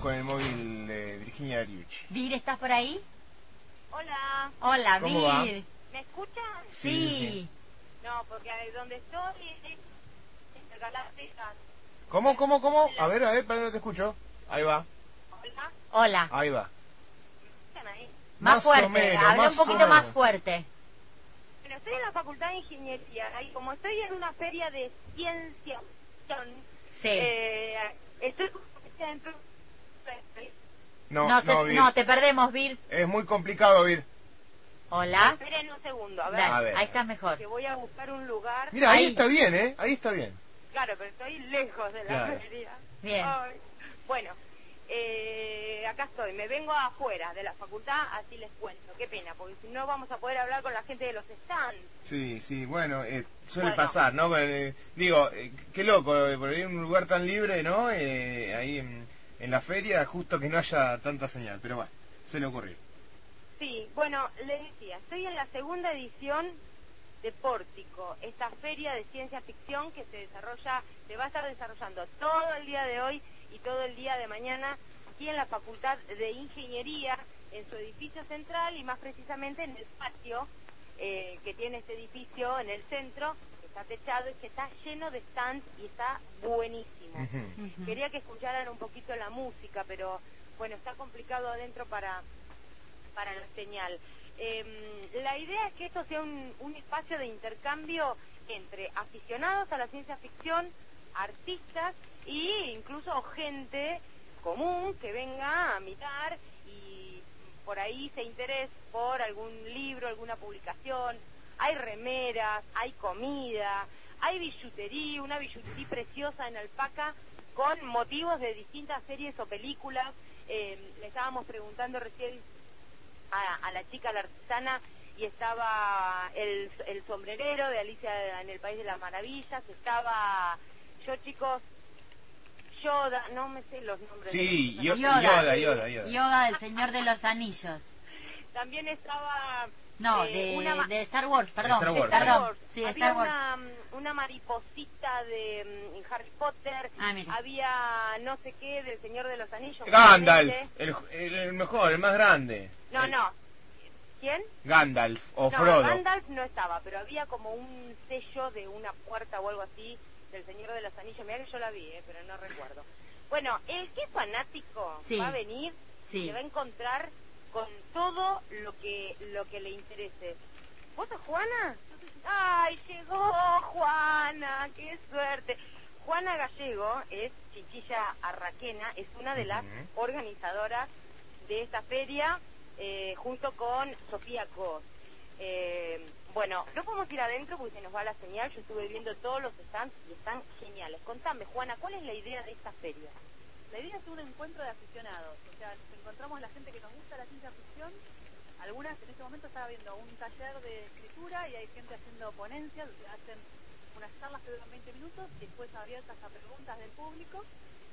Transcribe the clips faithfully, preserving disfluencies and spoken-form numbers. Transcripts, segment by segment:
con el móvil de Virginia Ariucci. Vir, ¿estás por ahí? Hola. Hola, ¿Cómo Vir. va? ¿Me escuchan? Sí. Sí, sí. No, porque donde estoy es Galáctica. ¿Cómo, cómo, cómo? A ver, a ver, para que no te escucho. Ahí va, Hola. Hola. ahí va. ¿Están ahí? Más, Más fuerte, o menos, habla más un o poquito más menos. fuerte. Bueno, estoy en la Facultad de Ingeniería y como estoy en una feria de ciencia ficción, Sí. eh, estoy dentro. No, no, no, se- Vir. no, te perdemos, Vir. Es muy complicado, Vir. Hola. Esperen un segundo, a ver. Dale, A ver. ahí estás mejor. Que voy a buscar un lugar. Mira, ahí Ahí. está bien, ¿eh? Ahí está bien. Claro, pero estoy lejos de la Claro. feria. Bien. Ay. Bueno, eh, acá estoy. Me vengo afuera de la facultad, así les cuento. Qué pena, porque si no vamos a poder hablar con la gente de los stands. Sí, sí, bueno, eh, suele Bueno. pasar, ¿no? Eh, digo, eh, qué loco, eh, por ahí un lugar tan libre, ¿no? Eh, ahí en, en la feria, justo que no haya tanta señal, pero bueno, se le ocurrió. Sí, bueno, les decía, estoy en la segunda edición de Pórtico, esta feria de ciencia ficción que se desarrolla, se va a estar desarrollando todo el día de hoy y todo el día de mañana aquí en la Facultad de Ingeniería, en su edificio central y más precisamente en el patio eh, que tiene este edificio en el centro, que está techado y que está lleno de stands y está buenísimo. Ujú. Ujú. Quería que escucharan un poquito la música, pero bueno, está complicado adentro para, para la señal. Eh, la idea es que esto sea un, un espacio de intercambio entre aficionados a la ciencia ficción, artistas e incluso gente común que venga a mirar y por ahí se interese por algún libro, alguna publicación. Hay remeras, hay comida, hay billutería, una billutería preciosa en alpaca con motivos de distintas series o películas. Eh, le estábamos preguntando recién a, a la chica, la artesana, y estaba el, el sombrerero de Alicia en el País de las Maravillas, estaba yo, chicos, Yoda, no me sé los nombres. Sí, de Yo- los Yoda. Yoda, Yoda, Yoda. Yoga del Señor de los Anillos. También estaba... No, eh, de, una ma- de Star Wars, perdón. Star Wars, perdón. Wars. Sí, de Había Star Wars. una, una mariposita de mm, Harry Potter, Ah, mira. había no sé qué del Señor de los Anillos. Gandalf, obviamente. el, el, el mejor, el más grande. No, El- no. ¿Quién? Gandalf o No, Frodo. Gandalf no estaba, pero había como un sello de una puerta o algo así del Señor de los Anillos. Mirá que yo la vi, eh, pero no recuerdo. Bueno, el que es fanático Sí. va a venir Sí. y se va a encontrar con todo lo que lo que le interese. ¿Vos sos Juana? ¡Ay, llegó Juana! ¡Qué suerte! Juana Gallego es Chinchilla Arraquena, es una de las Ujú. organizadoras de esta feria, eh, junto con Sofía Cos. Eh, bueno, no podemos ir adentro porque se nos va la señal. Yo estuve viendo todos los stands y están geniales. Contame, Juana, ¿cuál es la idea de esta feria? La idea es un encuentro de aficionados, o sea, nos encontramos la gente que nos gusta la ciencia ficción. Algunas en este momento están viendo un taller de escritura y hay gente haciendo ponencias, o sea, hacen unas charlas que duran veinte minutos y después abiertas a preguntas del público.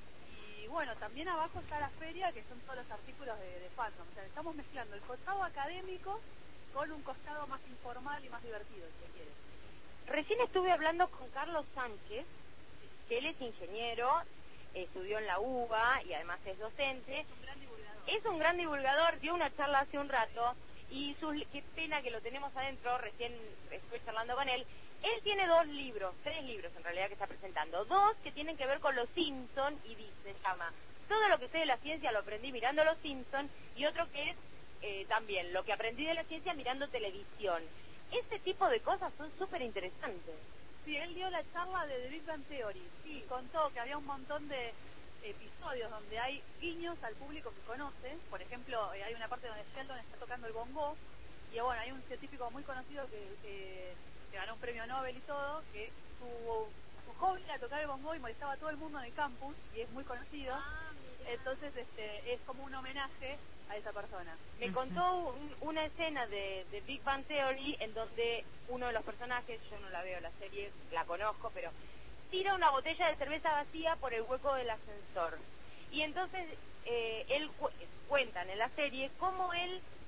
Y bueno, también abajo está la feria, que son todos los artículos de, de fandom. O sea, estamos mezclando el costado académico con un costado más informal y más divertido, si se quiere. Recién estuve hablando con Carlos Sánchez, que él es ingeniero, estudió en la U B A y además es docente. Es un gran divulgador. Es un gran divulgador, dio una charla hace un rato y sus, qué pena que lo tenemos adentro, recién estuve charlando con él. Él tiene dos libros, tres libros en realidad que está presentando, dos que tienen que ver con los Simpson y dice, se llama Todo lo que sé de la ciencia lo aprendí mirando los Simpson, y otro que es eh, también Lo que aprendí de la ciencia mirando televisión. Este tipo de cosas son súper interesantes. Sí, él dio la charla de The Big Bang Theory y contó que había un montón de episodios donde hay guiños al público que conoce. Por ejemplo, eh, hay una parte donde Sheldon está tocando el bongo y bueno, hay un científico muy conocido que, que, que ganó un premio Nobel y todo, que su, su hobby era tocar el bongo y molestaba a todo el mundo en el campus y es muy conocido. Entonces este, es como un homenaje a esa persona. Me contó un- una escena de, de Big Bang Theory en donde uno de los personajes, yo no la veo la serie, la conozco, pero tira una botella de cerveza vacía por el hueco del ascensor. Y entonces eh, él cu- cuentan en la serie cómo él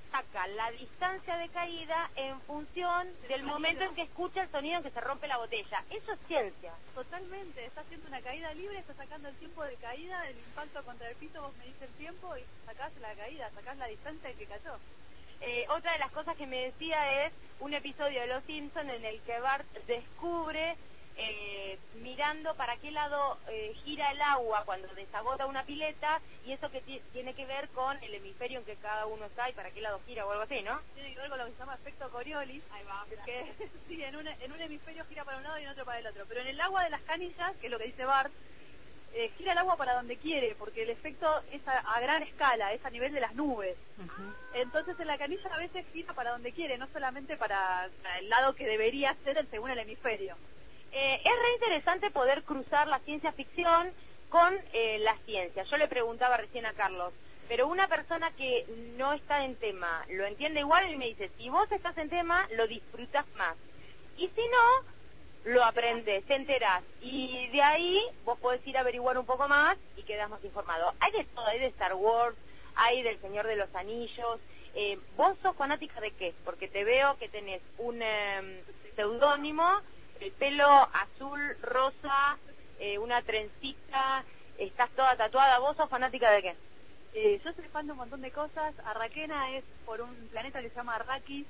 saca la distancia de caída en función del momento en que escucha el sonido en que se rompe la botella. Eso es ciencia. Totalmente, está haciendo una caída libre, está sacando el tiempo de caída, el impacto contra el piso, vos medís el tiempo y sacás la caída, sacás la distancia de que cayó. Eh, otra de las cosas que me decía es un episodio de Los Simpsons en el que Bart descubre eh, mirando para qué lado eh, gira el agua cuando desagota una pileta, y eso que tiene que ver con el hemisferio en que cada uno está y para qué lado gira o algo así, ¿no? Tiene que ver con lo que se llama efecto Coriolis. Ahí va. Que sí, en un, en un hemisferio gira para un lado y en otro para el otro. Pero en el agua de las canillas, que es lo que dice Bart, eh, gira el agua para donde quiere, porque el efecto es a, a gran escala, es a nivel de las nubes. Uh-huh. Entonces en la canilla a veces gira para donde quiere, no solamente para, para el lado que debería ser según el hemisferio. Eh, es re interesante poder cruzar la ciencia ficción con eh, la ciencia. Yo le preguntaba recién a Carlos, pero una persona que no está en tema, ¿lo entiende igual? Y me dice, si vos estás en tema, lo disfrutas más. Y si no, lo aprendes, te enterás. Y de ahí vos podés ir a averiguar un poco más y quedás más informado. Hay de todo, hay de Star Wars, hay del Señor de los Anillos. Eh, ¿Vos sos fanática de qué? Porque te veo que tenés un eh, seudónimo, el pelo azul, rosa, eh, una trencita, estás toda tatuada. ¿Vos sos fanática de qué? Eh, yo soy fan de un montón de cosas. Arrakena es por un planeta que se llama Arrakis,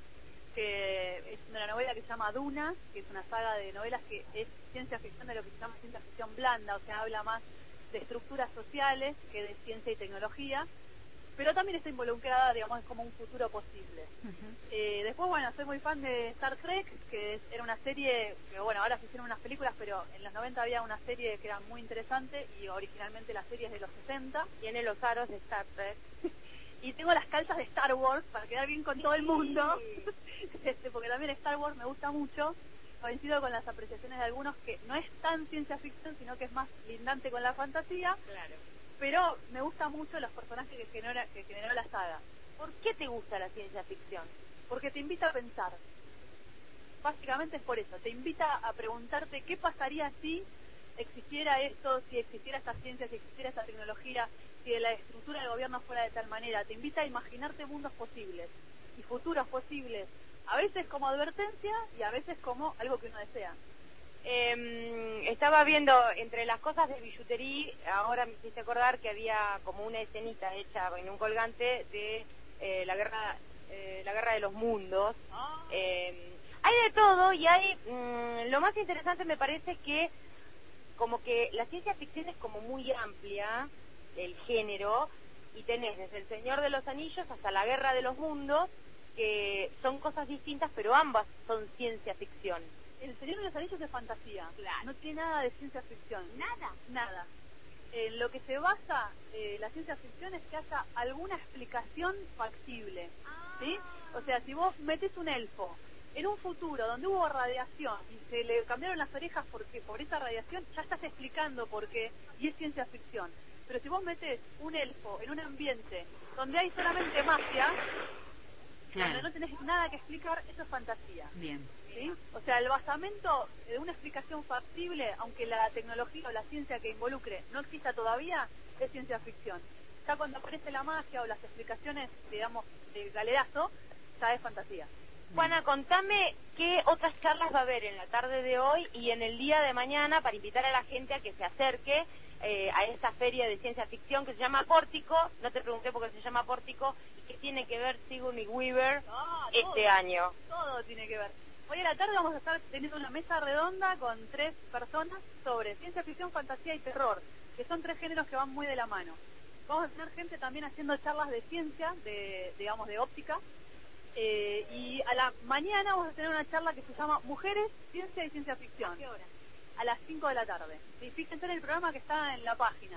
que es una novela que se llama Duna, que es una saga de novelas que es ciencia ficción de lo que se llama ciencia ficción blanda, o sea, habla más de estructuras sociales que de ciencia y tecnología, pero también está involucrada, digamos, como un futuro posible. Uh-huh. Eh, después, bueno, soy muy fan de Star Trek, que es, era una serie, que bueno, ahora se hicieron unas películas, pero en los noventa había una serie que era muy interesante, y originalmente la serie es de los sesenta. Tiene los aros de Star Trek. Y tengo las calzas de Star Wars, para quedar bien con todo el mundo, este, porque también Star Wars me gusta mucho. Coincido con las apreciaciones de algunos que no es tan ciencia ficción, sino que es más lindante con la fantasía. Claro. Pero me gustan mucho los personajes que generó, que generó la saga. ¿Por qué te gusta la ciencia ficción? Porque te invita a pensar. Básicamente es por eso. Te invita a preguntarte qué pasaría si existiera esto, si existiera esta ciencia, si existiera esta tecnología, si la estructura del gobierno fuera de tal manera. Te invita a imaginarte mundos posibles y futuros posibles. A veces como advertencia y a veces como algo que uno desea. Eh, estaba viendo entre las cosas de billutería, ahora me hiciste acordar que había como una escenita hecha en un colgante de eh, la guerra eh, la guerra de los mundos. Ah. Eh, hay de todo y hay mmm, lo más interesante me parece que como que la ciencia ficción es como muy amplia, el género, y tenés desde El Señor de los Anillos hasta La Guerra de los Mundos, que son cosas distintas, pero ambas son ciencia ficción. El Señor de los Anillos es fantasía, claro. No tiene nada de ciencia ficción. Nada. Nada. En lo que se basa eh, la ciencia ficción es que haya alguna explicación factible, ah. ¿sí? O sea, si vos metés un elfo en un futuro donde hubo radiación y se le cambiaron las orejas porque por esa radiación, ya estás explicando por qué, y es ciencia ficción. Pero si vos metés un elfo en un ambiente donde hay solamente magia, claro. Donde no tenés nada que explicar, eso es fantasía. Bien. ¿Sí? O sea, el basamento de una explicación factible, aunque la tecnología o la ciencia que involucre no exista todavía, es ciencia ficción. Ya cuando aparece la magia o las explicaciones, digamos, de galerazo, ya es fantasía. Juana, contame qué otras charlas va a haber en la tarde de hoy y en el día de mañana para invitar a la gente a que se acerque eh, a esta feria de ciencia ficción que se llama Pórtico. No te pregunté por qué se llama Pórtico y qué tiene que ver Sigourney Weaver ah, este todo, año. Todo tiene que ver. Hoy a la tarde vamos a estar teniendo una mesa redonda con tres personas sobre ciencia ficción, fantasía y terror, que son tres géneros que van muy de la mano. Vamos a tener gente también haciendo charlas de ciencia, de digamos de óptica, eh, y a la mañana vamos a tener una charla que se llama Mujeres, Ciencia y Ciencia Ficción. ¿A qué hora? A las cinco de la tarde. Sí, fíjense en el programa que está en la página.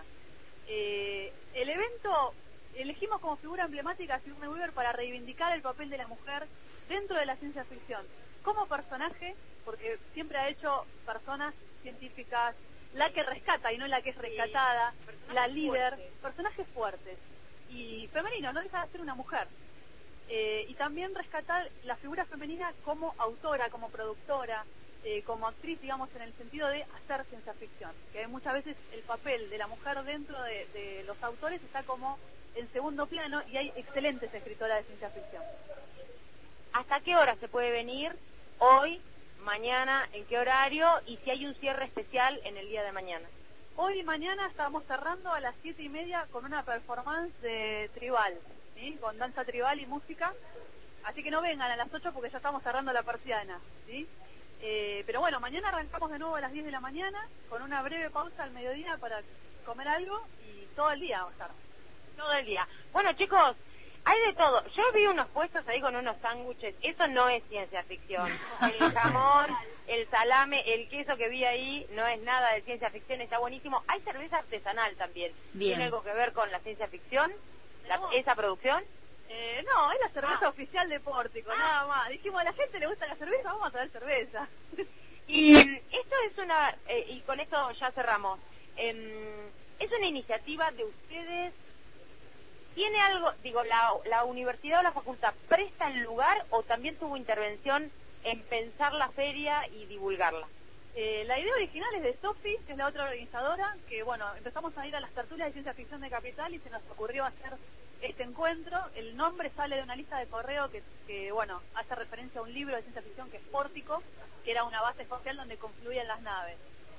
Eh, el evento elegimos como figura emblemática a Sigourney Weaver para reivindicar el papel de la mujer dentro de la ciencia ficción. Como personaje, porque siempre ha hecho personas científicas, la que rescata y no la que es rescatada, sí, la líder, fuertes. personajes fuertes y femeninos, no deja de ser una mujer. Eh, y también rescatar la figura femenina como autora, como productora, eh, como actriz, digamos, en el sentido de hacer ciencia ficción, que muchas veces el papel de la mujer dentro de, de los autores está como en segundo plano y hay excelentes escritoras de ciencia ficción. ¿Hasta qué hora se puede venir? Hoy, mañana, ¿en qué horario? Y si hay un cierre especial en el día de mañana. Hoy y mañana estamos cerrando a las siete y media con una performance de tribal, ¿sí? Con danza tribal y música. Así que no vengan a las ocho porque ya estamos cerrando la persiana, ¿sí? Eh, pero bueno, mañana arrancamos de nuevo a las diez de la mañana con una breve pausa al mediodía para comer algo y todo el día va a estar. Todo el día. Bueno, chicos, hay de todo. Yo vi unos puestos ahí con unos sándwiches. Eso no es ciencia ficción. El jamón, el salame, el queso que vi ahí no es nada de ciencia ficción. Está buenísimo. Hay cerveza artesanal también. Bien. ¿Tiene algo que ver con la ciencia ficción? La, No. ¿Esa producción? Eh, no, es la cerveza Ah. oficial de Pórtico, Ah. nada más. Dijimos, a la gente le gusta la cerveza, vamos a traer cerveza. Y mm, esto es una... Eh, y con esto ya cerramos. Em, es una iniciativa de ustedes... ¿Tiene algo, digo, la, la universidad o la facultad presta el lugar o también tuvo intervención en pensar la feria y divulgarla? Eh, la idea original es de Sofi, que es la otra organizadora, que bueno, empezamos a ir a las tertulias de ciencia ficción de Capital y se nos ocurrió hacer este encuentro. El nombre sale de una lista de correo que, que bueno, hace referencia a un libro de ciencia ficción que es Pórtico, que era una base espacial donde confluían las naves.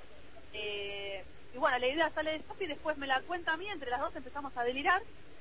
Eh, y bueno, la idea sale de Sofi, después me la cuenta a mí, entre las dos empezamos a delirar.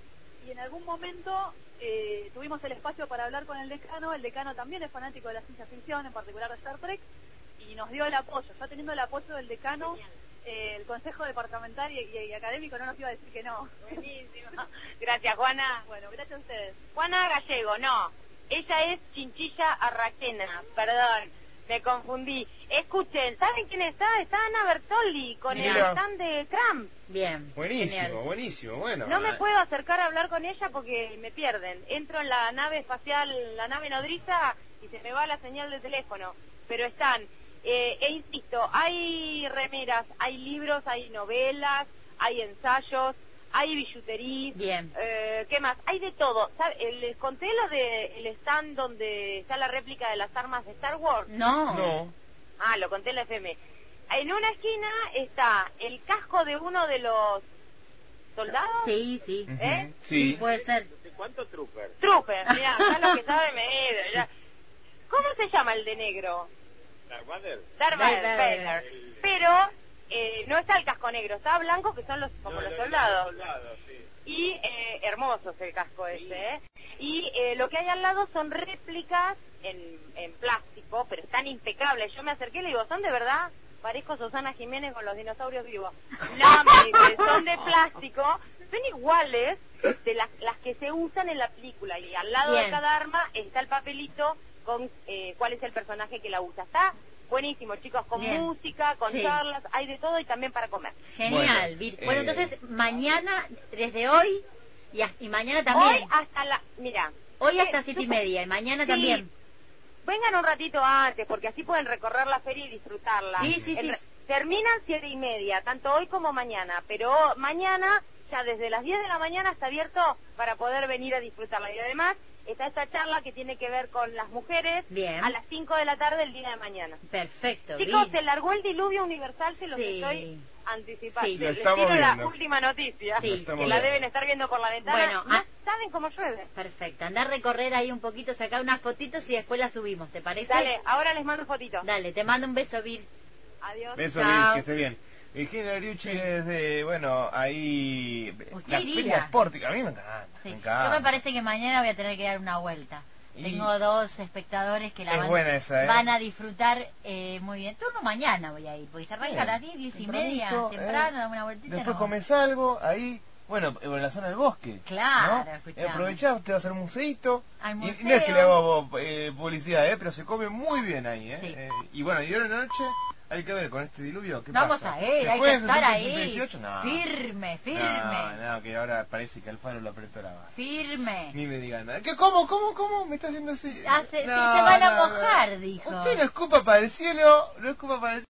Y en algún momento eh, tuvimos el espacio para hablar con el decano. El decano también es fanático de la ciencia ficción, en particular de Star Trek, y nos dio el apoyo. Ya teniendo el apoyo del decano, eh, el consejo departamental y, y, y académico no nos iba a decir que no. Buenísimo. Gracias, Juana. Bueno, gracias a ustedes. Juana Gallego, no. Ella es Chinchilla Arraquena, perdón. Me confundí. Escuchen, ¿saben quién está? Está Ana Bertoldi con Mira. el stand de Trump. Bien. Buenísimo, Genial. buenísimo, bueno. No me ah, puedo acercar a hablar con ella porque me pierden. Entro en la nave espacial, la nave nodriza, y se me va la señal de teléfono. Pero están, eh, e insisto, hay remeras, hay libros, hay novelas, hay ensayos, hay billutería. Bien. Eh, ¿Qué más? Hay de todo. ¿Sabe? Eh, Les conté lo del stand donde está la réplica de las armas de Star Wars. No. No. Ah, lo conté en la F M. En una esquina está el casco de uno de los soldados. Sí, sí. Ujú, ¿Eh? Sí. Puede ser. ¿De cuánto trooper? Trooper, mira, ya lo que sabe me ya. ¿Cómo se llama el de negro? ¿Darth Vader? Darth Darth Vader. Vader. Pero eh, no está el casco negro, está blanco, que son los como No, los no, soldados. Los soldados, sí. Y eh, hermoso es el casco ese, ¿eh? Y eh, lo que hay al lado son réplicas en, en plástico, pero están impecables. Yo me acerqué y le digo, ¿son de verdad? Parezco Susana Jiménez con los dinosaurios vivos. No, me dice, son de plástico, son iguales de las, las que se usan en la película. Y al lado Bien. de cada arma está el papelito con eh, cuál es el personaje que la usa. Está buenísimo, chicos, con Bien. música, con Sí. charlas, hay de todo y también para comer. Genial. Bueno, Vir- eh, Bueno, entonces mañana, desde hoy y, as- y mañana también. Hoy hasta la... Mira. Hoy eh, hasta siete y media y mañana sí, también. Vengan un ratito antes, porque así pueden recorrer la feria y disfrutarla. Sí, sí, El sí. re- Terminan siete y media, tanto hoy como mañana, pero mañana, ya desde las diez de la mañana está abierto para poder venir a disfrutarla. Y además está esta charla que tiene que ver con las mujeres. Bien. A las cinco de la tarde el día de mañana. Perfecto. Chicos, Vir. se largó el diluvio universal, se los Sí. estoy anticipando. Sí. Lo Les estamos tiro la viendo. última noticia, Sí. Lo que estamos la viendo. deben estar viendo por la ventana. Bueno, no ah. saben cómo llueve. Perfecto. Andá a recorrer ahí un poquito, sacar unas fotitos y después las subimos, ¿te parece? Dale, ahora les mando fotito. Dale, te mando un beso, Vir. Adiós. Beso, Chao. Vir, que esté bien. Virginia Ariucci Sí. desde, bueno, ahí... Usted La iría. feria Pórtico, a mí me encanta, Sí. me encanta. Yo me parece que mañana voy a tener que dar una vuelta. Y- Tengo dos espectadores que la Es van, buena esa, ¿eh? van a disfrutar eh, muy bien. Turno mañana voy a ir, porque se arranca Bien, a las diez, diez y media, tempranito, temprano, ¿eh? dame una vueltita. Después no. comes algo, ahí, bueno, en la zona del bosque. Claro, ¿no? escuchame. Aprovechás, te vas a hacer un museíto. Al Y museo. no es que le hago eh, publicidad, ¿eh? Pero se come muy bien ahí, ¿eh? Sí. Eh, y bueno, y ahora en la noche hay que ver con este diluvio, ¿qué Vamos pasa? a ver, ¿Se hay puede que estar sesenta, ahí. sesenta y dieciocho? No. Firme, firme. No, no, que ahora parece que Alfaro lo apretó la bala. Firme. Ni me digan nada. ¿Qué, ¿Cómo, cómo, cómo? ¿Me está haciendo así? Hace- No, sí, se van a no, no. mojar, dijo. Usted no escupa para el cielo, no escupa para el